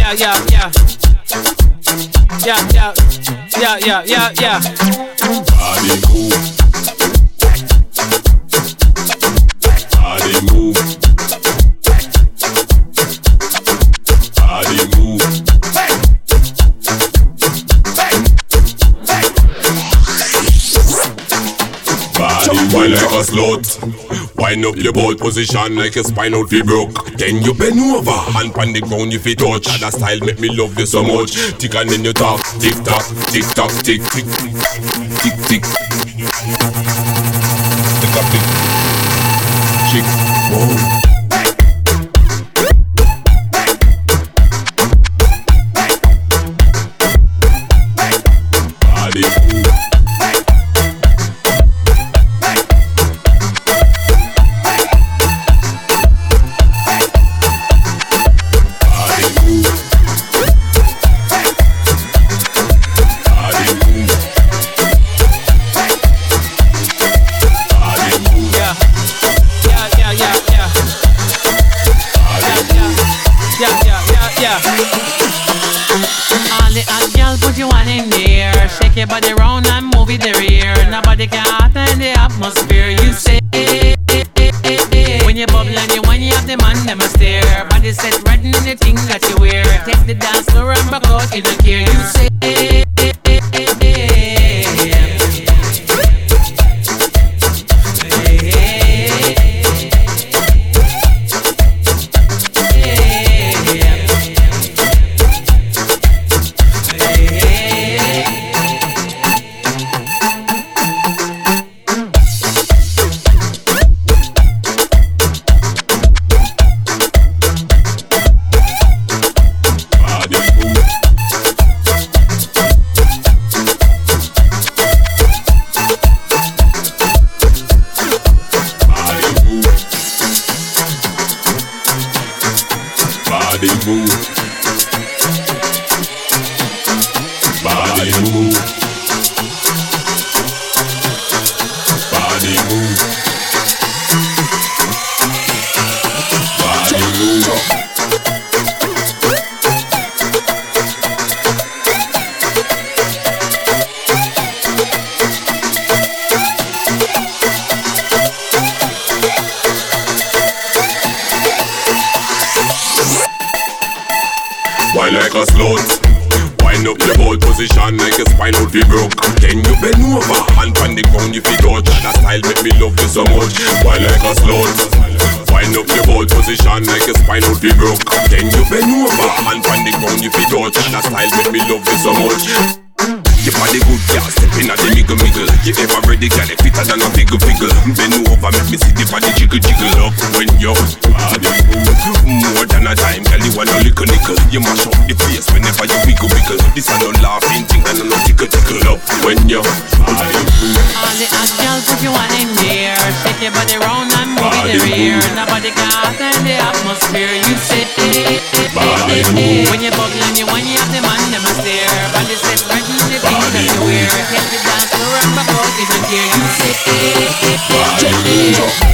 Yeah. Body move. Body move. Body move. Body wine like a slut. Wind up your ball position like a spine out fi broke. Then you bend over, hand on the ground if you touch. That style make me love you so much. Tick and then you talk, tick tock, tick tock, tick tick, tick tick. Tick up tick, chick, whoa. Body move. All the hot girls put you on in there. Shake your body round and move it there here. Nobody can attend the atmosphere. You say when you bubble and you when you have the man them a stare. Body set right in the thing that you wear. Take the dance floor and back out in the gear. You say body move. Body move. Body move. Body move. Wine like a slut. Wind up your ball position like a spine out fi broke. Then you bend over, hand on the ground if you touch. That style make me love you so much. Wine like a slut. Wind up your ball position like a spine out fi broke. Then you bend over, hand on the ground if you touch. That style make me love you so much. You body good, girl, step in at the miggle. You ever ready, girl, fitter than a figgle. Bend over, make me see the body jiggle up. When you body move, more than a time, girl, you want a little nickel. You mash up the place whenever you wiggle. This a no laughing thing and no tickle up. When you body move. All the hot girls put you on in there. Shake your body round and move it there here. Nobody can attend the atmosphere. You say body move. when you bubble and you when you have the man them a stare. Body set right in the thing that you wear. Take the dance floor and back out in the gear. You say body move.